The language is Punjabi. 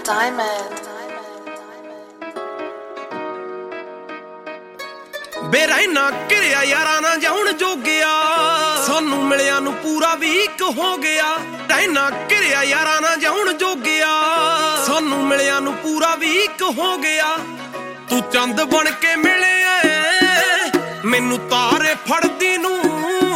ਬੇਰਹਿਨਾ ਘਿਰਿਆ ਯਾਰਾਂ ਨਾ ਜਾਉਣ ਜੋਗਿਆ ਸਾਨੂੰ ਮਿਲਿਆ ਨੂੰ ਪੂਰਾ ਵੀਕ ਹੋ ਗਿਆ। ਰਹਿਣਾ ਘਿਰਿਆ ਯਾਰਾਂ ਨਾ ਜਾਉਣ ਜੋਗਿਆ ਸਾਨੂੰ ਮਿਲਿਆ ਨੂੰ ਪੂਰਾ ਵੀਕ ਹੋ ਗਿਆ। ਤੂੰ ਚੰਦ ਬਣ ਕੇ ਮਿਲਿਆ ਮੈਨੂੰ ਤਾਰੇ ਫੜਦੀ ਨੂੰ